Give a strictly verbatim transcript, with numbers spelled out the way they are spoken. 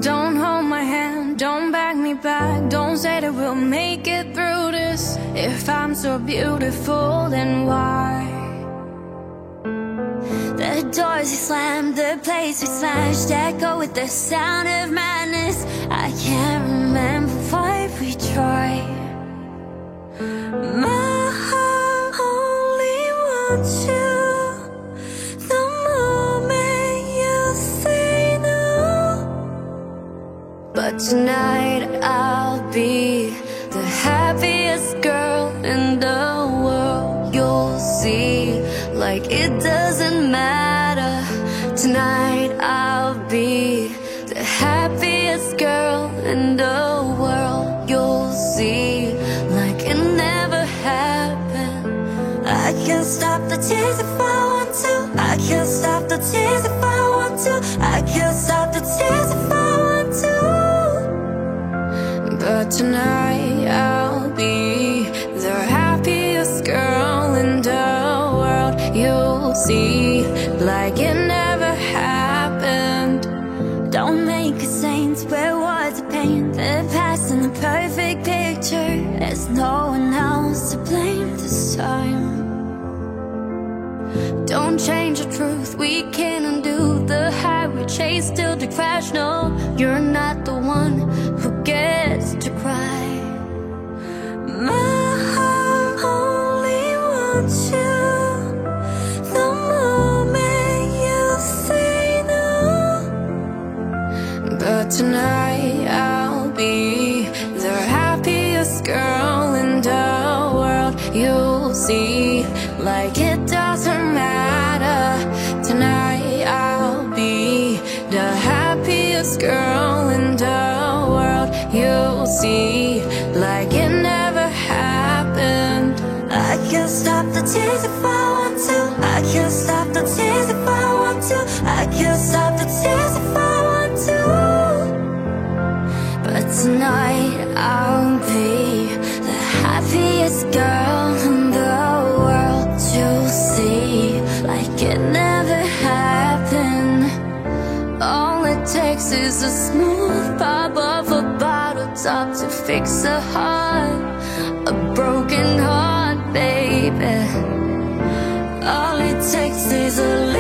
Don't hold my hand, don't back me back. Don't say that we'll make it through this. If I'm so beautiful, then why? The doors we slammed, the place we smashed, echo with the sound of madness. I can't remember why we tried. My heart only wants you the moment you say no. But tonight I'll be the happiest girl in the world. You'll see, like it doesn't matter. Tonight I'll be the happiest girl in the world. You'll see, like it never happened. I can't stop the tears if I want to. I can't stop the tears if I want to. I can't stop the tears if I want to. But tonight I'll be the happiest girl in the world. You'll see, like it never happened. Don't make a saint wear words of pain. The past and the perfect picture. There's no one else to blame this time. Don't change the truth, we can't undo the high we chase till the crash. No, you're not the one who gets to cry. My heart only wants you the moment you say no. But tonight I'll be the happiest girl in the world. You'll see, like it doesn't matter. Tonight I'll be the happiest girl in the world. You'll see, like it never happened. I can't stop the tears if I want to. I can't stop the tears if I want to. I can't stop the tears if I want to. But tonight I'll be the happiest girl in the world. You'll see, like it never happened. All it takes is a smooth pop of a bottle top to fix a heart, a broken heart, baby. All it takes is a